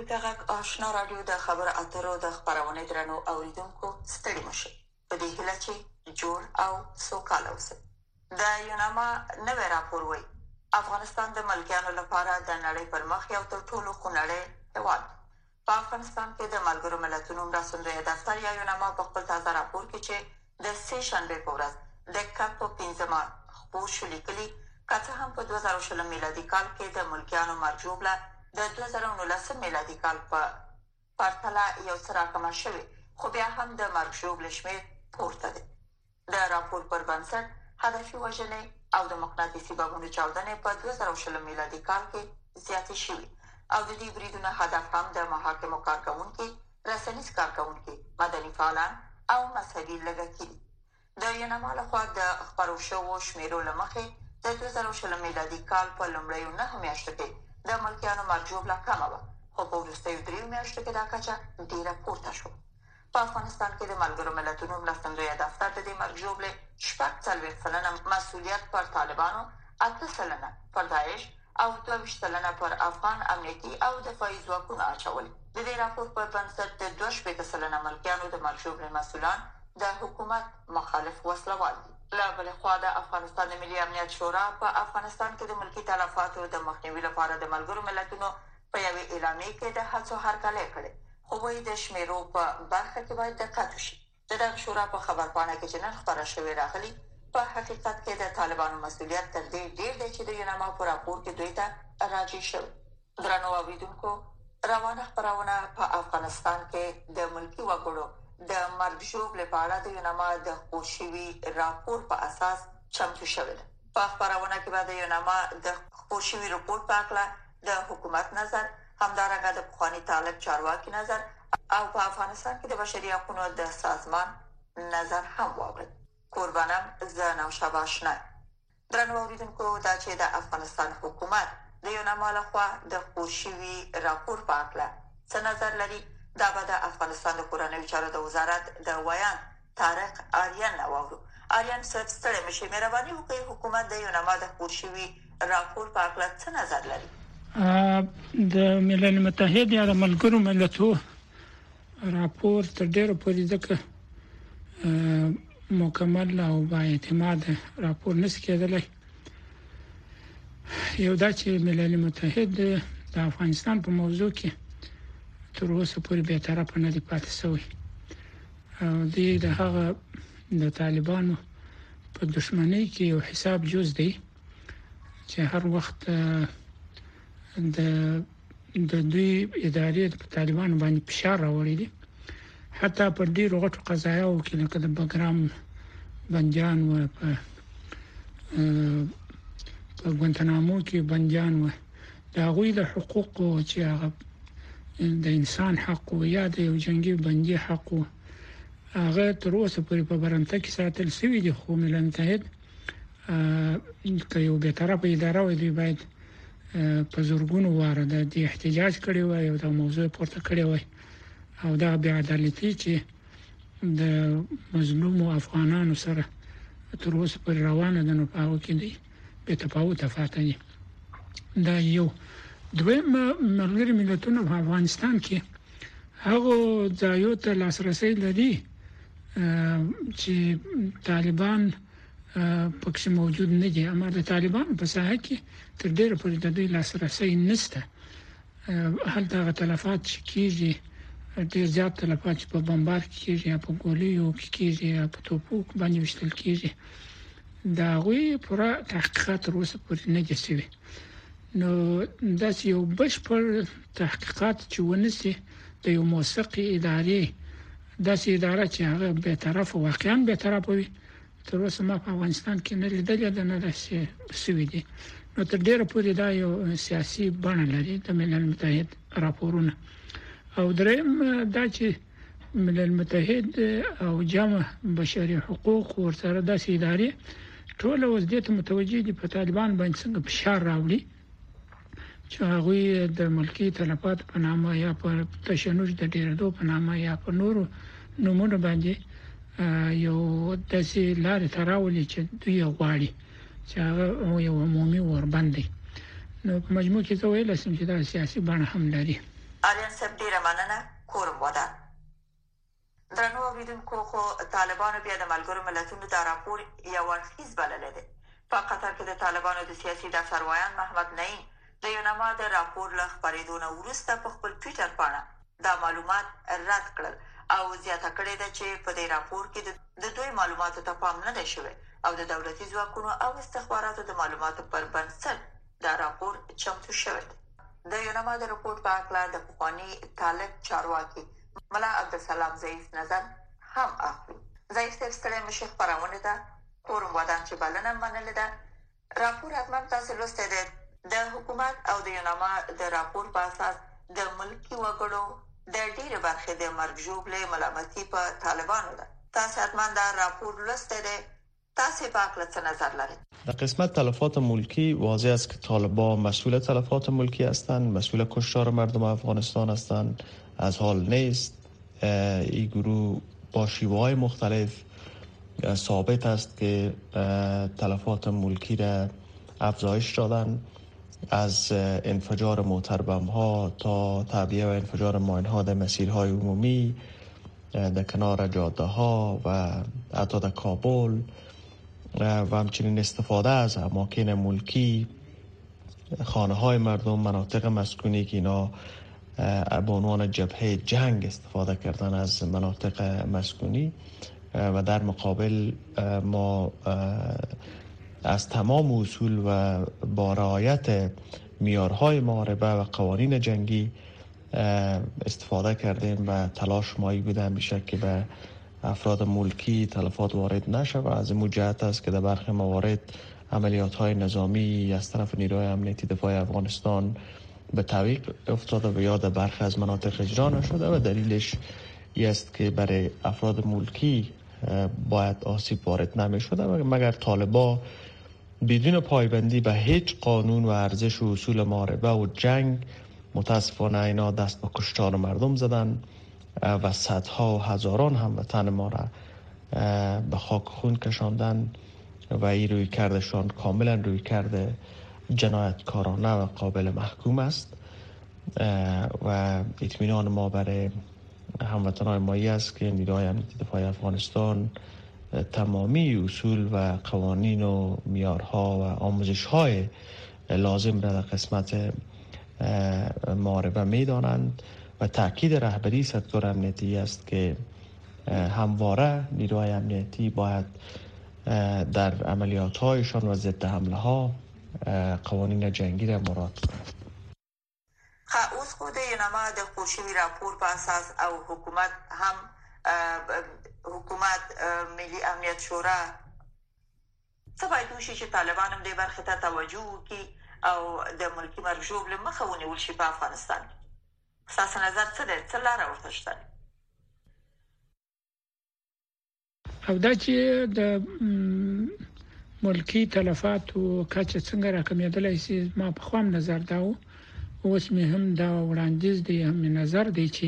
امریکا غږ آشنا راډیو د خبر اترو د خپرونې درنو اوریدونکو ستړي مشئ په دې هیله چې جوړ او سوکاله اوسئ. د یوناما نوی راپور وایي افغانستان د ملکیانو لپاره د نړۍ پر مخ یو تر ټولو خونړی هېواد. په افغانستان کې د ملګرو ملتونو مرستندویه دفتر یا یوناما په خپل تازه راپور کې چې د سې شنبې په ورځ د کب په 15مه خپور شو لیکلي که څه هم په 2020 میلادي کال کې د ملکیانو مرګ ژوبله د 2019 میلادي کال په پرتله یو څه راکمه شوې، خو بیا هم د مرګ ژوبلې شمېر پورته دی. د راپور پر بنسټ هدفي وژنې او د مقناطیسي بمونو چاودنې په 2020 میلادي کال کې زیاتې شوي او د دې بریدونو هدف هم د محاکمو کارکوونکي، رسنیز کارکوونکي، مدني فعالان او مذهبي لږکي دي. د یوناما لخوا د خپرو شوو شمېرو له مخې د 2020 میلادي کال په لومړیو 9 میاشتو کې د ملکیانو مرګ ژوبله کمه وه، خو په وروستیو 3 میاشتو کې دا کچه ډېره پورته شوه. په افغانستان کې د ملګرو ملتونو مرستندویه دفتر د دې مرګ ژوبلې 40% مسؤلیت پر طالبانو، 8% پر داعش او 22% پر افغان امنیتي او دفاعي ځواکونو اچولي. د دې راپور پر بنسټ د 22% ملکیانو د مرګ ژوبلې مسؤلان د حکومت مخالف وسلوال دي. له بلې خوا د افغانستان د ملي امنیت شورا په افغانستان کې د ملکي تلفاتو د مخنیوي لپاره د ملګرو ملتونو په یوې اعلامیې کې د هڅو هرکلی کړی، خو وایي د شمېرو په برخه کې باید دقت وشي. د دغه شورا په خبرپاڼه کې چې نن خپره شوې راغلي په حقیقت کې د طالبانو مسؤلیت تر دې ډېر دی چې د یوناما په راپور کې دوی ته راجع شوی. درنو اوریدونکو، روانه خپرونه په افغانستان کې د ملکي وګړو د مرګ ژوبلې په اړه د یوناما د خپور شوي راپور په اساس چمتو شوې ده. په خپرونه کې به د یوناما د خپور شوي راپور په هکله د حکومت نظر، همدارنګه د پخواني طالب چارواکي نظر او په افغانستان کې د بشري حقونو د سازمان نظر هم واورئ. قربانم زه نوشابه اشنا. درنو اوریدونکو، دا چې د افغانستان حکومت د یوناما لخوا د خپور شوي راپور په هکله څه نظر لري، دا به د افغانستان د کورنیو چارو د وزارت د ویان طارق آریان نه واورو. آریان صاحب ستړی مشئ، مهرباني وکړئ حکومت د یوناما د خپور شوي راپور په هکله څه نظر لري؟ د ملل متحد یا د ملګرو ملتونو راپور تر ډیره پورې ځکه مکمل او با اعتماد راپور نس کېدلی. یو دا چې ملل متحد د افغانستان په موضوع کې تر اوسه پورې به طرفه نه دی پاتې شوی او د هغه د طالبانو په دښمنۍ کې یو حساب جز دی چې هر وخت د دوی ادارې په طالبانو باندې فشار راوړي دي، حتی په ډیرو غټو قضایاو کې لکه د بګرام بندیان و په ګوانتانامو کې بندیان و، د هغوی د حقوقو چې هغه د انسان حق او یا د یو جنگي بندي حق هغه تر اوسه پورې په برنته کې ساتل شوی دي. خو ملل متحد که یو به طرفه اداره وي دوی باید په زورګونو واره د احتجاج کړي وای او د موضوع پورته کړي وای او دا بې عدالتي چې د مظلومو افغانانو سره تر اوسه پورې روانه ده نو په هغه کې دی به تفاوت افاته دي. دا یو دویم ملګري ملتونو په افغانستان کې هغه ځایو ته لاسرسي لري چې طالبان پکې موجود نه دي، اما د طالبانو په ساحه کې تر ډیره پورې د دوی لاسرسي نشته. هلته تلفات کیږي، ډیر زیات تلفات په بمبار کیږي، په ګولیو کیږي، په توپو باندې وشتل کیږي. دا غوي پوره تحقیقات وروسته پورې نه دي شوي. نو دا یو بشپړ تحقیقات چې ونسي د یو موثقې ادارې، داسې اداره چې هغه به طرف واقعا به طرف وي، تر اوسه ما په افغانستان کې نه لیدلې ده، نه داسې شوي دي. نو تر ډیره پورې دا یو سیاسي بڼه لري د ملل متحد راپورونه. او دریم دا چې ملل متحد او جامع بشري حقوق ورسره داسې ادارې ټول اوس دې ته متوجه دي په طالبان باندې څنګه فشار راوړي چې هغه د ملکی تلفات په نامه یا په تشنج د ډیرېدو په نامه یا په نورو نمونه باندې یو داسې لارې تراولي چې دوی غواړي چې هغه یو عمومي وربند دي. نو په مجموع کې زه ویل سم چې دا سیاسي بڼه هم لري. آریان صاحب ډیره مننه. کورم ودان. درنو اوریدونکو، خو طالبانو بیا د ملګرو ملتونو دا راپور یو اړخیز بللی دی. په قطر کې د طالبانو د سیاسي دفتروایان محمد نعیم د یوناما د راپور له خپرېدو نه وروسته په خپل ټویټر پاڼه دا معلومات رد کړل او زیاته کړې ده چې په دې راپور کې د دوی معلوماتو ته پام نه دی شوی او د دولتي ځواکونو او استخباراتو د معلوماتو پر بنسټ دا راپور چمتو شوی دی. د یوناما د رپورټ په اړه د پخواني طالب چارواکي ملا عبدالسلام ضعیف نظر هم اخلو. ضعیف صاحب ستړی مشي خپرونه ده کورم ودان چې بلنه منلې ده. راپور حتما تاسو لوستی دی. د حکومت او د یوناما د راپور په اساس د ملکي وګړو د ډېرې برخې د مرګ ژوبلې ملامتي په طالبانو ده. تاسو حتما دا راپور لوستی دی. تاسو په اړه څه نظر لرئ؟ در قسمت تلفات ملکی واضح است که طالبان مسئول تلفات ملکی هستند، مسئول کشتار مردم افغانستان هستند. از حال نیست. این گروه با شیوه‌های مختلف ثابت است که تلفات ملکی را افزایش دادن، از انفجار موتربم ها تا تعبیه و انفجار ماین ها در مسیرهای عمومی، در کنار جاده ها و حتی در کابل و همچنین استفاده از اماکن ملکی، خانه های مردم، مناطق مسکونی که اینا به عنوان جبهه جنگ استفاده کردن از مناطق مسکونی و در مقابل ما از تمام اصول و با رعایت معیارهای محاربه و قوانین جنگی استفاده کردیم و تلاش مایی بوده همیشه که به افراد ملکی تلفات وارد نشه و از این جهت است که در برخی موارد عملیات های نظامی از طرف نیروهای امنیتی دفاع افغانستان به تعویق افتاده و یا در برخی از مناطق اجرا نشده و دلیلش این است که برای افراد ملکی باید آسیب وارد نمی شده مگر طالبان بدون پایبندی به هیچ قانون و ارزش و اصول محاربه و جنگ متاسفانه اینا دست به کشتار مردم زدن و صدها و هزاران هموطن ما را به خاک خون کشاندن و این روی کردشان کاملا روی کرده جنایتکارانه و قابل محکوم است و اطمینان ما برای هموطنان مایی است که نیروهای امنیتی دفاع افغانستان تمامی اصول و قوانین و معیارها و آموزش‌های لازم را در قسمت محاربه می‌دانند و تاکید رهبری سکتور امنیتی است که همواره نیروهای امنیتی باید در عملیات‌هایشان و ضد حمله‌ها قوانین جنگی را مراعات کنند. اوس خو د یوناما د خورشوي راپور په اساس او حکومت ملي امنیت شورا څه باید وشي چې طالبان هم دې برخې ته توجه وکړي او د ملکي مرګ ژوبلې مخه ونیول شي په افغانستان کې. ستاسو نظر څه دی؟ څه لاره ورته شته؟ او دا چې د ملکی تلفاتو کچه څنګه راکمېدلای شي، ما په خام نظر داو اوس مې هم دا وړاندیز دی، هم نظر دی چې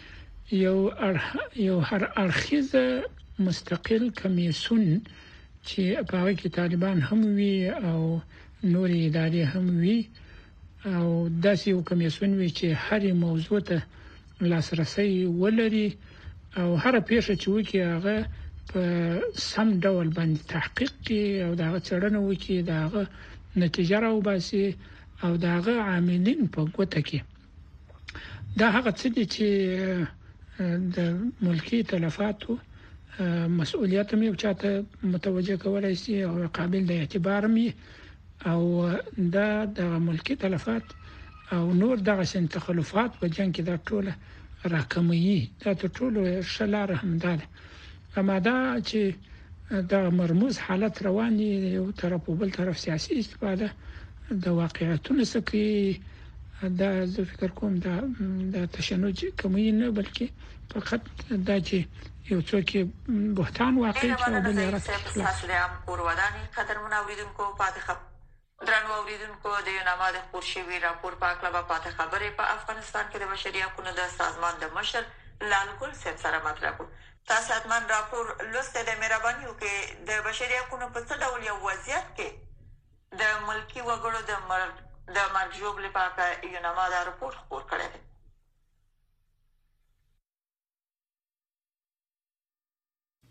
یو هر اړخیز مستقل کمیسیون چې په هغه کې طالبان هم وي او نور ادارې هم وي او داسې یو کمیسیون وي چې هر موضوع ته لاسرسي ولري او هر پیښه چې وکړي هغه په سم ډول باندې تحقیق کوي او دا څرنه وکړي دا نتیجه راوباسي او داغه عاملین په ګوته کې دا هغه څه دي چې د ملکی تلفاتو مسؤلیت مې او چاته متوجه کولای شي او قابل د اعتبار مې او دا د ملکی تلفات او نور دغه تخلفات په جنګ کې دا ټوله راکموي. دا ټوله شلاره هم ده. اما دا چې دا مرموز حالت رواني یو طرف او بل طرف سیاسي استفاده د واقعیتونو څخه دا زه فکر کوم دا تشنج کوي نه بلکې فقط دا چې یو څوک بهتان واقع چې او بل یاره تاسو هم اورواداني قدر منوریدونکو پاتې درنو اوریدونکو د یوناما د خورشوي راپور په اړه پاتې خبرې په افغانستان کې د بشري حقوقو د سازمان د مشر لالګل صاحب سره مطرح کړو. تاسو حتمن راپور لوسته د مهرباني وکړئ د بشري حقوقو په څه ډول یو وضعیت کې د ملکی وګړو د مرګ ژوبلې په اړه یوناما دا راپور خپور کړی دی.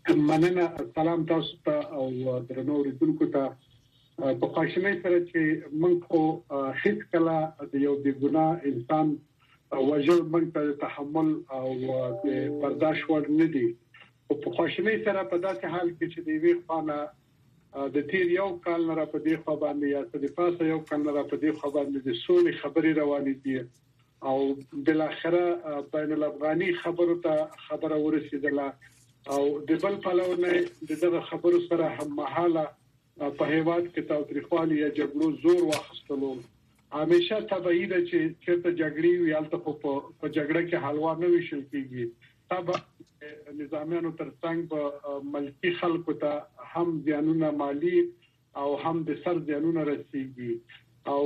مننه. سلام تاسو ته او درنو اوریدونکو ته. په خواشینۍ سره چې موږ خو هیڅ کله د یو بې ګناه انسان وژل موږ ته تحمل او برداشت وړ نه دي. په خواشینۍ سره په داسې حال کې چې د وی خانه د تیر یو کال نه را په دې خو باندې یا د پاسه یو کال نه را په دې خو باندې د سولې خبرې روانې دي او بل اخره بین الافغاني خبرو ته خبره ورسېدله او د بل پلوونه دغه خبرو سره هم مهاله په هیواد کې تاوتریخوالي یا جګړو زور واخستلو. همیشه طبيعي ده چې چېرته جګړې وي هلته خو په جګړه کې حلوا نه ویشل کېږي. طبعا نظامیانو ترڅنګ په ملکی خلکو ته هم زیانونه مالی او هم د سر زیانونه رسیږي او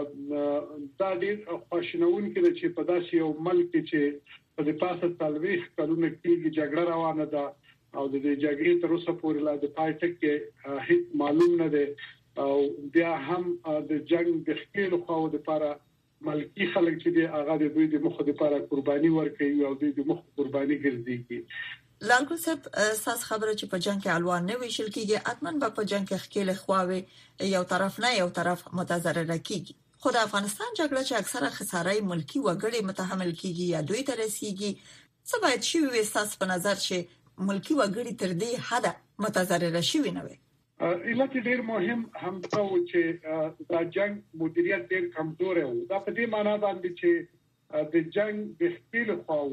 دا ډېر خواشینون کې چې په داسې یو ملک چې په دې پاسه تلويخ کلونه کېږي جګړه روانه ده او د دې جګړې تر اوسه پورې لا د پای ټک کې هیڅ معلوم نه ده او بیا هم د جنگ د خپل خو د لپاره ملکی خلک چې د هغه د دوی د مخ د لپاره قرباني ورکوي او د مخ قرباني ګرځي. لالګل صاحب اساس خبره چې په جنگ کې الوان نه ویشل کېږي اتمن په جنگ کې خپل خواوي یو طرف نه یو طرف متضرر کېږي. خو د افغانستان جګړه چې اکثره خسارې ملکی وګړي متحمل کېږي یا دوی ته رسیږي څه باید شي وي اساس په نظر چې ملکی وګړي تر دې حد متضرر شي نه وي. علت ډیر مهم هم څه و چې دا جنگ مدیریت ډیر کمزور و. دا په دې معنی باندې چې د جنگ د خپل خواو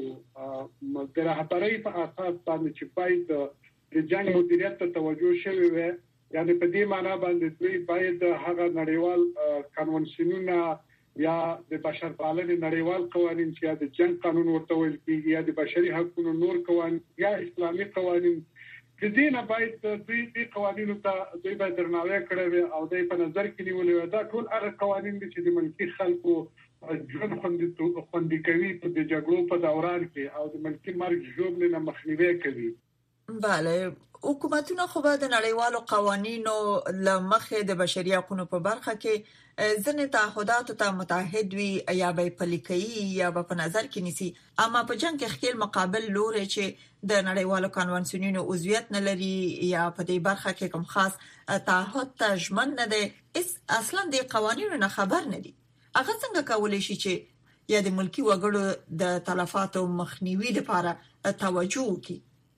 د رهبرۍ په اساس باندې چې باید د جنگ مدیریت ته توجه شوی وي. یعنی په دې معنی باندې دوی باید هغه نړیوال کنونسیونونه یا د بشرپالنې نړیوال قوانين چې د جنگ قانون ورته ویل کېږي یا د بشري حقوقو نور قوانين یا اسلامي قوانين د دې نه باید دوی د قوانینو ته دوی باید درناوی کړی او دوی په نظر کې نیولې دا ټول هغه قوانين دي چې د ملکی خلکو ژوند خوندي کوي په د جګړو په دوران کې او د ملکی مرګ ژوبل نه مخنیوي کوي. bale حکومتونه خو به د نړیوالو قوانینو لمخې د بشري حقوقو په برخه کې ځنې تعهداتو ته متحد وي یا به پلیکي یا په نظر کې نیسي اما په جنگ کې خپل مقابل لوري چې د نړیوالو کنوانسیونونو عضویت نه لري یا په دې برخه کې کوم خاص تعهد تضمن نه دي اصلا د قوانینو نه خبر نه دي. هغه څنګه کولای شي چې یا د ملکی وګړو د تلفاتو مخنیوي لپاره توجه وکړي؟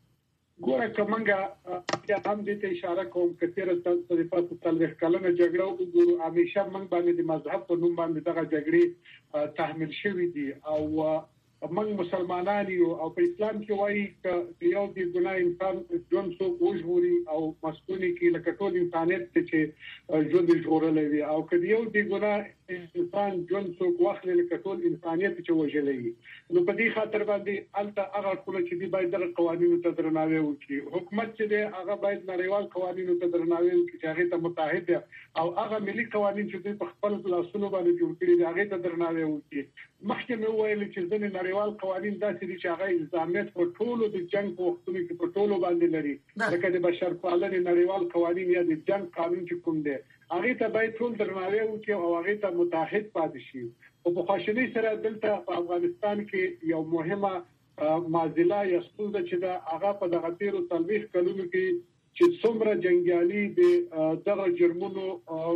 ګوره کومنګا یا هم دې ته اشاره کوم کثیر تاسو په تلويخ کلمه جګړه وګورو همیشه موږ باندې د مذهب په نوم باندې دغه جګړې تحمل شوې دي او موږ مسلمانان یو او په اسلام کې وایي چې یو د ګناه انسان ژوند څو وژوري او مسؤلي کې لکه ټول انسانيت چې ژوند ژغورلې وي او کله یو د ګناه انسان ژوند څو وخت لکه ټول انسانيت چې وژلې نو په دې خاطر باندې الته هغه ټول چې دی باید د قوانینو ته درناوی وکړي. حکومت چې دی هغه باید نړیوال قوانینو ته درناوی وکړي چې هغه ته متحد او هغه ملي قوانين چې په خپل لاسونو باندې جوړ کړي دي هغه ته درناوی وکړي. مخکې مې ویل چې ځینې نړیوال قوانين داسې دي چې هغه الزامات په ټولو د جنگ په وختونو کې په ټولو باندې لري لکه د بشرپالنې نړیوال قوانين یا د جنگ قانون چې کوم دی هغه ته باید ټول درناوی وکړي او هغه ته متحد پاتې شي. او په خواشینۍ سره دلته په افغانستان کې یو مهمه معضله یا ستونزه چې دا هغه په دغه تیرو تلويخ کلونو کې چې څومره جنگیالي د دغه جرمونو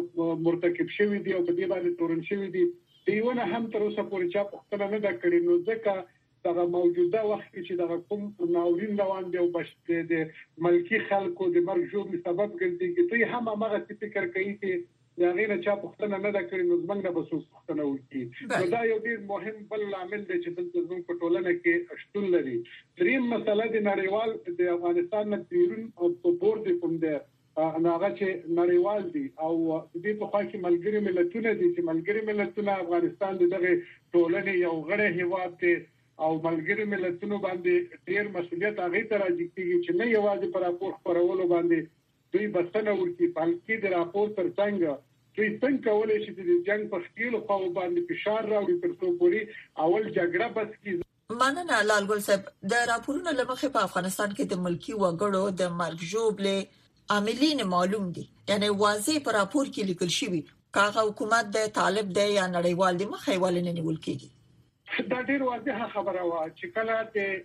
مرتکب شوی دي او په دې باندې تورن شوی دي دیونه هم تر اوسه پورې چا پښتنه نه دا کړی نو ځکه دغه موجوده وخت چې دغه کوم ناورین روان دی او بشته د ملکی خلکو د مرګ جوړ سبب ګرځي چې دوی هم هغه فکر کوي چې یا غیر چا پښتنه نه دا کړی نو زمنګ نه بسو پښتنه وکړي. نو دا یو ډیر مهم بل عامل دی چې د زموږ په ټولنه کې شتون لري. دریم مسله د نړیوال د افغانستان نه تیرون او په بورډ کوم دی هغه چې نړیوال دي او دې په خوا کې ملګری ملتونه دي چې ملګری ملتونه افغانستان دغه ټولنې یو غړی هیواد دی او ملګری ملتونو باندې ډیر مسؤلیت هغه ته راځي چې نه یوازې پر راپور خبرولو باندې دوی بسنه ورکړي بلکې د راپور ترڅنګ دوی څنګه کولای شي د جنگ په خپل خو باندې فشار راوړي تر څو پورې اول جګړه بس کی. مننه لالګل صاحب د راپورونو لمخې په افغانستان کې د ملکی وګړو د مرګ ژوبلې عاملین معلوم دي یعنی واضح پر راپور کې لیکل شوی کاغه حکومت د طالب دی یا نړیوال دی مخې ولنه نیول کیږي. دا ډیر واضحه خبره وا چې کله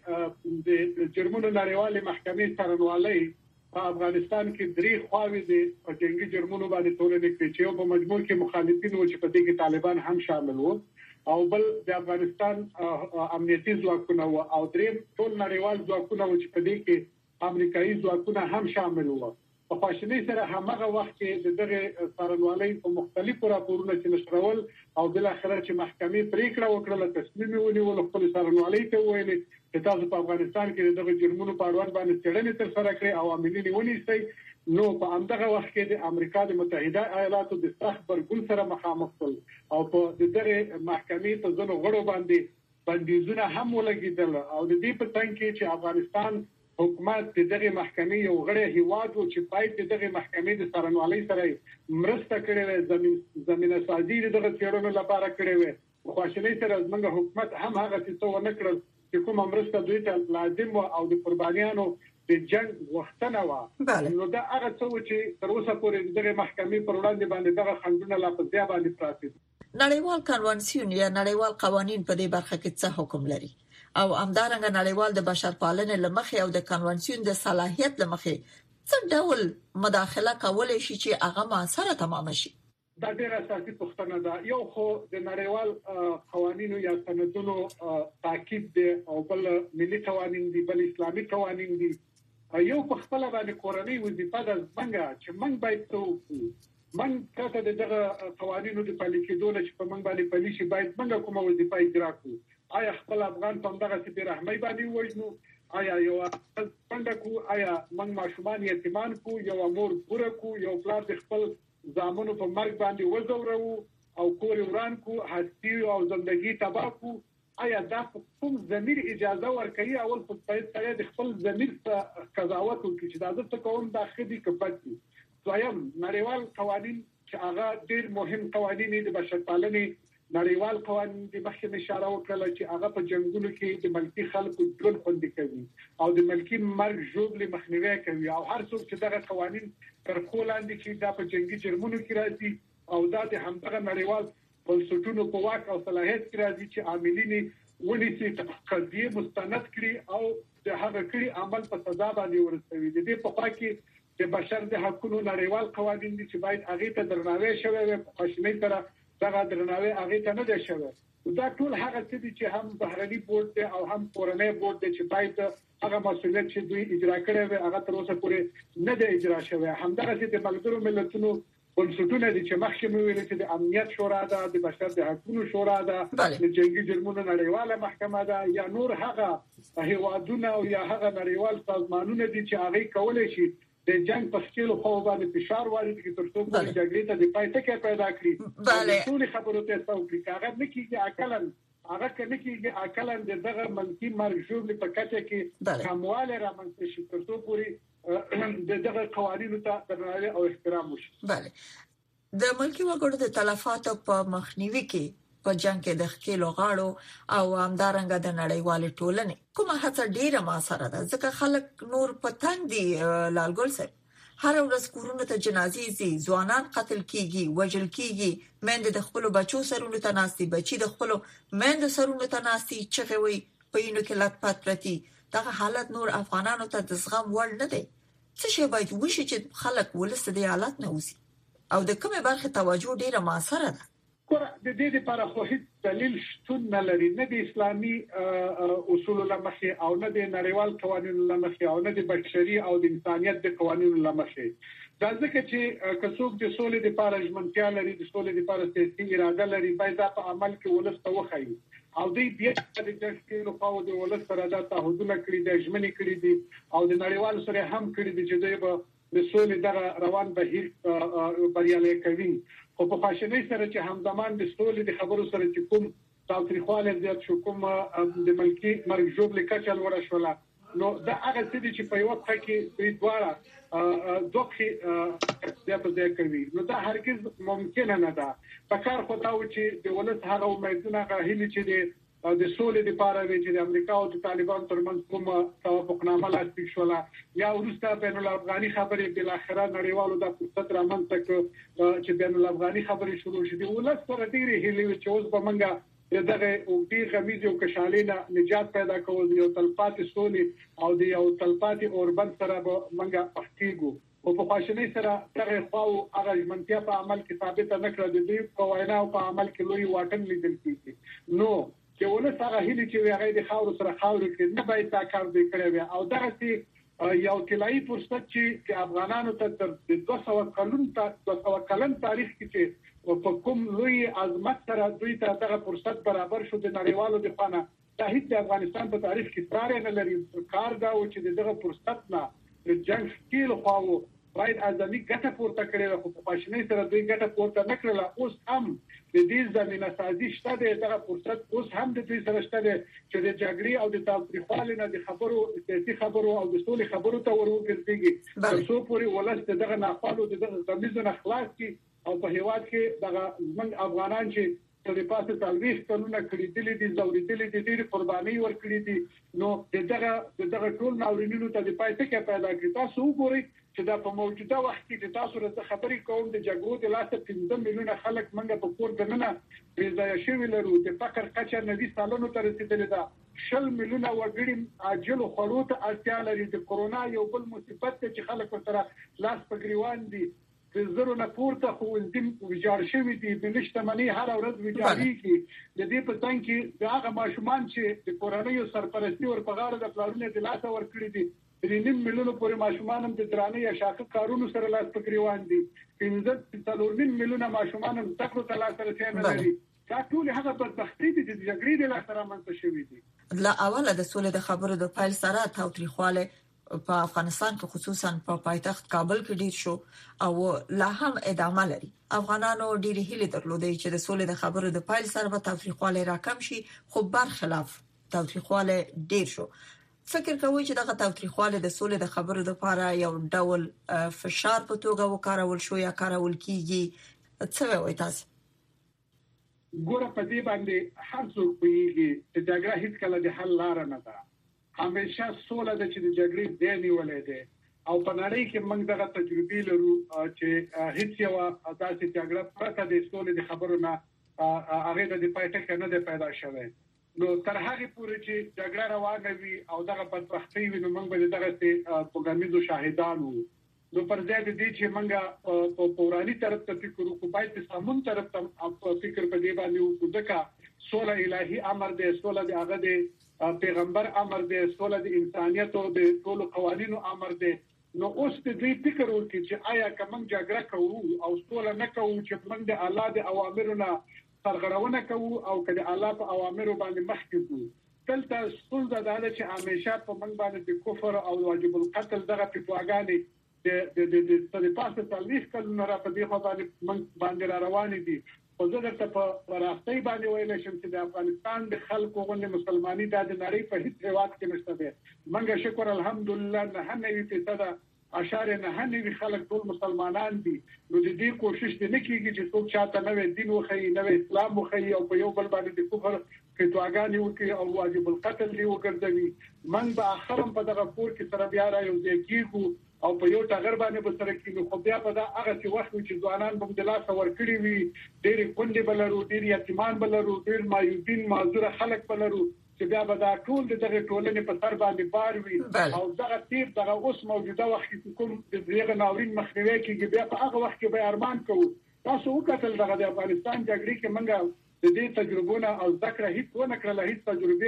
د جرمونو نړیوالې محکمې څارنوالۍ په افغانستان کې درې خواوې د جنگي جرمونو باندې تورنې کړې چې په مجموع کې مخالفین و چې په دې کې طالبان هم شامل وو او بل د افغانستان امنیتي ځواکونه او درې ټول نړیوال ځواکونه و چې په دې کې امریکایي ځواکونه هم شامل وو. په خواشینۍ سره همغه وخت کې دغه څارنوالۍ په مختلفو راپورونو چې نشرول او بل اخر چې محکمې پریکړه وکړه تصمیم ونیول خپل څارنوالۍ ته ویل چې تاسو په افغانستان کې دغه جرمونو په اړه باندې څېړنې ترسره کړې او عاملین ونیسئ. نو په همدغه وخت کې د امریکا د متحده ایالاتو د سخت برګون سره مخامخ شول او په دغه محکمې ته ځنو غړو باندې بندیزونه هم ولګیدل او د دې په تنګ کې چې افغانستان حکومت دغه محکمې یو غړی هیواد او چې پای دغه محکمې د څارنوالۍ سره مرسته کړې وه زمينه سازي دغه څېړنو لپاره کړې وه. خواشینۍ سره زموږ حکومت هم هغه څه ونه کړل چې کوم مرسته دوی ته لازم و او د قربانیانو د جنگ وختنه و. نو دا هغه څه چې تر اوسه پورې دغه محکمې پر وړاندې باندې دغه خنډونه لا په ځای باندې پراته دي. نړیوال کنوانسیون یا نړیوال قوانین په دې برخه کې څه حکم لري او همدارنګه نړیوال د بشرپالنې لمخې او د کنوانسیون د صلاحیت لمخې څه ډول مداخله کولای شي چې هغه موثره تمام شي؟ دا ډېر اساسي پوښتنه ده. یو خو د نړیوال قوانینو یا سندونو تاکید دی او بل ملي قوانین دي بل اسلامي قوانین دي. یو په خپل باندې کورنۍ وظیفه ده څنګه چې موږ باید ته من کته دغه قوانینو د پلي کېدو چې په موږ باندې پلي شي باید موږ کومه وظیفه اجرا کړو. آیا خپل افغان په دغه سپیر رحمي باندې وژنو؟ آیا یو څنګه کو؟ آیا موږ ماشومان یتیمان کو؟ یو امور پوره کو؟ یو پلار د خپل زامنو په مرګ باندې وزورو او کور وران کو هستی او ژوندۍ تباہ کو؟ آیا دا کوم ضمیر اجازه ورکړي اول په پای د خپل ضمیر څخه قضاوت وکړي چې دا څه کوم داخلي کپټي؟ دویم نړیوال قوانین چې هغه ډېر مهم قوانین دي د بشرپالنې نړیوال قوانین د مخکې اشاره وکړه چې هغه په جنگونو کې د ملکی خلکو ټول خوندي کوي او د ملکی مرګ ژوبل مخنیوي کوي او هر څوک چې دغه قوانین تر کولاندې کې د جنگي جرمونو کې راځي او دا د همدغه نړیوال بنسټونو په واک او صلاحیت کې راځي چې عاملین ونیسي قضیه مستند کړي او د هغه کړي عمل په سزا باندې ورسوي. د دې په خوا کې د بشر د حقوقو نړیوال قوانین دي چې باید هغه ته درناوی شوی وي. په خوشنۍ سره دغه درناوی هغه ته نه دی شوی. دا ټول هغه څه دي چې هم بهرني بورډ دی او هم کورنۍ بورډ دی چې باید هغه مسؤلیت چې دوی اجرا کړي وي هغه تر اوسه پورې نه دی اجرا شوی. همدغه چې د ملګرو ملتونو بنسټونه دي چې مخکې مې ویل چې د امنیت شورا ده د بشر د حقوقو شورا ده د جنگي جرمونو نړیواله محکمه ده یا نور هغه هیوادونه او یا هغه نړیوال سازمانونه دي چې هغه کولای شي د جنگ په سکیل خو باندې فشار وارد کړي تر څو په جګړې ته د پای ټکی پیدا کړي. ټول خبرو ته څوک هغه نه کیږي عقلن هغه کنه کیږي عقلن دغه منکی مرګ ژوبل په کچه کې کمواله رامنځته شي تر څو پوری دغه قوانینو ته درناوی او احترام وشي. بله د ملکی وګړو د تلفاتو په مخنیوي کې په جنگ کې د خپل غاړو او همدارنګه د نړیوال ټولنې کومه هڅه ډیره موثره ده ځکه خلک نور په تنګ دي. لالګل صاحب هر ورځ کورونه ته جنازې زی ځوانان قتل کیږي وژل کیږي مند د خپل بچو سرونو ته ناشتي بچي د خپل مند سرونو ته ناشتي چغوي په اینو کې لات پات پرتي. دغه حالت نور افغانانو ته د زغم وړ نه دی. څه شی باید وشي چې خلک ولست د حالت نه وسی او د کومه برخه توجه ډیره موثره ده؟ د دې لپاره خو هیڅ دلیل شتون نه لري نه د اسلامي اصول لمخې او نه د نړیوال قوانینو لمخې او نه د بشري او د انسانيت د قوانینو لمخې. دا ځکه چې کڅوګ د سولې لپاره ژمنتیا لري د سولې لپاره سیاسي اراده لري باید په عمل کې ولست وخی او د دې د تشکیل خو د ولست سره د تعهدونه کړی د ژمنې کړی دي او د نړیوال سره هم کړی دي چې دوی به د سولې د روان بهیر بریالي کوي. خو په خواشنۍ سره چې همزمان د سولې د خبرو سره چې کوم تاریخواله زیات شو کوم د ملکی مرګ ژوبل کچل ورشوله نو دا هغه څه دي چې په یو وخت کې دوی دواړه دوه ځای کوي نو دا هرگز ممکن نه ده. په کار خو دا و چې د ولس هغه امیدونه غاهلي چې د سولې لپاره وی چې د امریکا او د طالبان ترمنځ کوم توافقنامه لاسلیک شوه یا وروسته بین الافغاني خبرې بل اخره نړیوالو د فرصت رامنځته چې بین الافغاني خبرې شروع شي. ولس سره ډېری هیلې چې اوس به منګه دغه او دې غمیز او کشالینا نجات پیدا کول یو تلپاتې سولې او د یو تلپاتې اوربند سره به منګه پختیګو او په خواشنۍ سره دغه خواو هغه منتیا په عمل کې ثابت نه کړل دي په وینا او په عمل کې لوی واټن لیدل کیږي نو چې ولې هغه هلي چې هغه د خاور سره خاور کې نه باید تا کار دی کړی او دغه یو طلایی فرصت چې افغانانو ته تر 200 کلن تاریخ کې چې په کوم لوی عظمت سره دوی ته دغه فرصت برابر شو د نړیوالو د خانه د هیڅ افغانستان په تاریخ کې ستاره نه لري کار دا و چې دغه فرصت نه د جنگ سټیل خواو باید ازمي ګټه پورته کړي خو په پښنې سره دوی ګټه پورته نکړل اوس هم د دې زمينه سازي شته دغه فرصت اوس هم د دوی سره شته چې د جګړې او د تاریخوالو نه د خبرو سیاسي خبرو او د سولې خبرو ته ورورګرځي تر څو پورې ولست دغه ناخوالو دغه زميزونه خلاص کی او په هیواد کې دغه من افغانان چې د پاسه تلويخ قانون کړی دي زوریدلې دي ډېر قرباني ورکړي دي نو دغه ټول ناورینونو ته د پایته کې پیدا کړی تاسو وګورئ چې دا په موجوده وخت کې تاسو راته خبرې کوم د جګړو د لاسه 15 میلیونه خلک منګه په کور دننه ریزای شوی لرو د فقر کچه 90 سالونو ته رسیدلې ده 10 میلیونه وګړي عاجل خړو ته اړتیا لري د کورونا یو بل مصیبت چې خلک سره لاس په ګریوان دي زرو نه پورته خو زم وجار شوی دي بنشته منی هر ورځ وجاريږي د دې په څنګه کې هغه ماشومان چې د کورنۍ سرپرستی ور په غاړه د پلانونو د لاسه ور کړی دي 3 میلیونه پورې ماشومان هم د درانه یا شاکه کارونو سره لاس په ګریوان دي 15 میلیونه ماشومان هم تکړه تل سره څنګه لري دا ټول هغه بدبختی دي چې جګړې د لاسه رامنځته شوې دي لا اوله د سولې د خبرو د فایل سره تاوتریخواله په افغانستان کې خصوصا په پایتخت کابل کې ډیر شو او لا هم ادامه لري افغانانو ډیر هیله درلودې چې د سولې د خبرو د فایل سره به تاوتریخواله راکم شي خو برخلاف تاوتریخواله ډیر شو فکر کوي چې دغه تاوتریخواله د سولې د خبرو لپاره یو ډول فشار په توګه وکارول شو یا کارول کیږي څه وایي تاسو ګوره په دې باندې هر څوک پیږي چې جګړه هیڅ کله د حل لار نه ده همیشه سوله د چې د جګړې دی نیولې ده او په نړۍ کې موږ دغه تجربه لرو چې هیڅ یو اساسي جګړه پرته د سولې د خبرو نه هغه د پایټه نه ده پیدا شوه نو تر هغه پورې چې جګړه روانه وي او دغه بدبختي وي نو موږ به دغه پروګرامینګو شاهدانو نو پر ځای د دې چې موږ په پوراني طرف ته فکر وکړو باید د سمون طرف ته فکر په دې باندې وکړو ځکه سوله الهي امر دی سوله د هغه د پیغمبر امر دی سوله د انسانيت او د ټول قوانینو امر دی نو اوس دې فکر وکړي چې آیا کوم جګړه کوو او سوله نه کوو چې موږ د الله د اوامرونو سرغړونه کوو او کله الله په اوامرو باندې مخکې کوو دلته ستونزه ده چې همیشه په موږ باندې د کفر او واجب القتل دغه فتواګانې د پاسه تلويخ کلونه را په دې خو باندې روان دي او زه درته په راستۍ باندې ویل شم چې د افغانستان د خلکو غونډه مسلمانۍ د نړۍ په هیڅ هیواد کې نشته ده منګه شکر الحمدلله نه هنوي فیصده اشاره نه هنوي خلک ټول مسلمانان دي نو د دې کوشش نه کیږي چې څوک چاته نوې دین وخی نوې اسلام وخی او په یو بل باندې د کفر فتواګانې وکړي او واجب القتل دی وګرځوي من به اخرم په دغه کور کې سره بیا راځي کیږي او په یو ټاګر باندې به سره کېږي خو بیا په دا هغه څه وخت چې ځوانان به د لاس ورکړي وي ډېر کندې بلرو ډېر یتیمان بلرو ډېر مایوبین معذور خلک بلرو چې بیا به دا ټول دغه ټولنې په سر باندې بار وي او دغه تیب دغه اوس موجوده وخت کوم د دغه ناورین مخنیوي کېږي بیا په هغه وخت کې به ارمان کوو تاسو وکتل دغه د افغانستان جګړې کې منګه د دې تجربونه او ذکر هیڅ ونه کړل هیڅ تجربه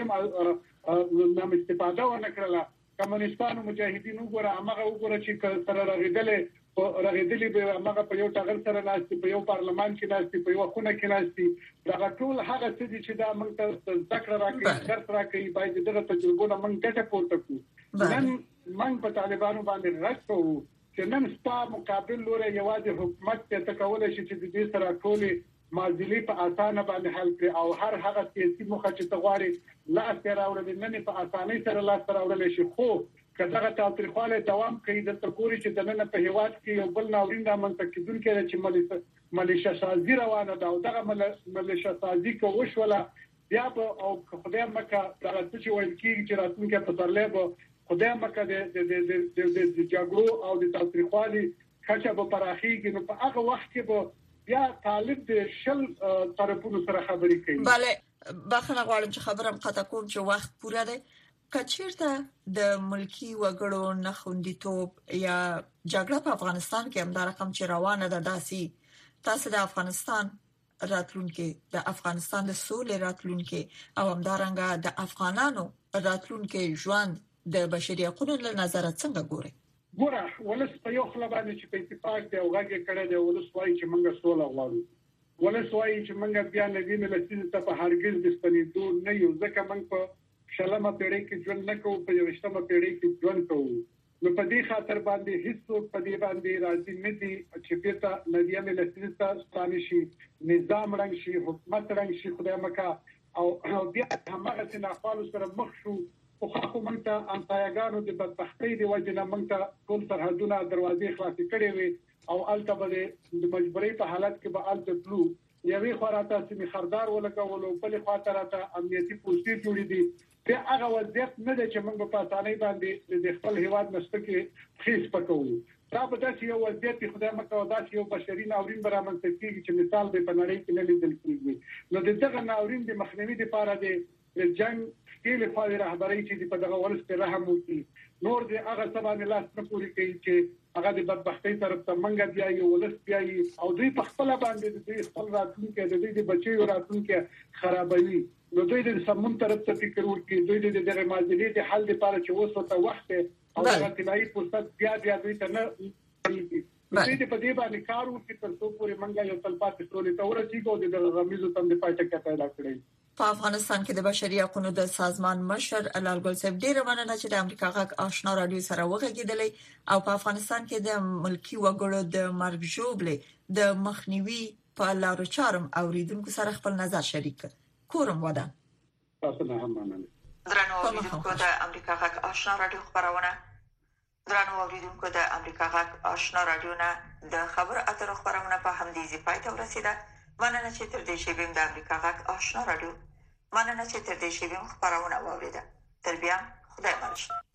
نه استفاده ونه کړل کمونستانو مجاهدینو وګوره هغه وګوره چې سره رغېدلې به هغه په یو ټاګر سره ناشتي په یو پارلمان کې ناشتي په یو خونه کې ناشتي دا ټول هغه څه چې دا موږ ته ذکر راکړي درس راکړي باید دغه تجربه موږ ګټه پورته کړو نن موږ په طالبانو باندې راځو چې نن ستا مقابل لوري یوازې حکومت ته کولای شي چې د دې سره ټولې معادلې په اسانه باندې حل کړي او هر هغه سیاسي مخه چې تغواړي لا استراوړل نه په اسانۍ سره لا استراوړل شي خو کله تاریخواله دوام کوي د تکوري چې د نن په هیواد کې یو بل ناورین د منتقدون کې چې ملیشه سازي روانه ده او دغه ملیشه سازي کوښوله بیا او خدای مکه دغه چې وایي چې راتلونکي په ترلې به خدای مکه د جګړو او د تاریخوالي کچه به پراخیږي نو په هغه وخت کې به یا طالب د شل طرفونو سره خبرې کوي bale بخښنه غواړم چې خبرم قطع کوم چې وخت پوره دی. کچیرته د ملکی وګړو نخوندیتوب یا جګړه په افغانستان کې هم دا رقم چې روانه ده داسي تاسو د افغانستان راتلونکي د افغانستان د سولې راتلونکي او همدارنګه د افغانانو راتلونکي ژوند د بشري حقوقو له نظر څنګه ګوري؟ ګوره ولس په یو خلا باندې چې په اتفاق دی او غږ کړي دی ولس وایي چې موږ سوله غواړو ولس وایي چې موږ بیا نه ویني لسیز ته په هرګز د سپنېدو نه یو ځکه موږ په شلمه پیړۍ کې ژوند نه کوو په 20مه پیړۍ کې ژوند کوو نو په دې خاطر باندې هیڅ په دې باندې راځي نه دي چې پیته ندیمه لسیز ته ستانه شي نظام رنګ شي حکومت رنګ شي خدای مکا او بیا هغه څنګه خپل سره مخ شو خو خو موږ ته انتایګانو د بدبختۍ دی وجه نه موږ ته ټول سرحدونه دروازې خلاصې کړې وي او الته به د مجبورۍ په حالت کې به الته تلو یوې خواراته سیمه خردار ولګولو بلې خواته راته امنیتي پولیسي جوړې دي په هغه وضعیت نه ده چې موږ په اسانۍ باندې د خپل هیواد نسبت خیس پکو دا به داسې یو وضعیت خدای مکه داسې یو بشري ناورین برابر کیږي چې مثال به په نړۍ کې نه لیدل کیږي نو دغه ناورین د مخنیوي لپاره د جنگ سکیل خالي رهبري چې په دغه ولس په رحم وکړي نور د هغه سبا نه لاس نه پوری کوي چې هغه د بدبختۍ طرف ته منګه دی یو ولس بیا او دوی په خپل باندې د خپل راتلونکي د دوی د بچیو راتلونکي خرابوي نو دوی د سمون طرف ته فکر وکړي دوی د دغه ماجلې د حل لپاره چې وسوته وخت او هغه طلایي فرصت بیا دوی ته نه دوی په دې باندې کار وکړي تر څو پورې منګه یو تلپاتې ټولې ته ورسیږي او د غمیزو تم د پاتې کېدای راکړي. په افغانستان کې د بشري حقوقو د سازمان مشر لال ګل صاحب ډیره مننه چې د امریکا غږ آشنا رادیو سره وغږیدلې او په افغانستان کې د ملکی وګړو د مرګ ژوبلې د مخنیوي په لارو چارم اوریدونکو سره خپل نظر شریک کوم ودان. تاسو نه هم مننه. درنو اوریدونکو د امریکا غږ آشنا رادیو خبرونه درنو اوریدونکو د امریکا غږ آشنا رادیو نه د خبر اترو خبرونه په همدې ځای پای ته ورسیده. مننه چې تر دې شیبې د امریکا غږ آشنا رادیو مننه چې تر دې شیبې خبرونه واوریده. تر بیا خدای مل.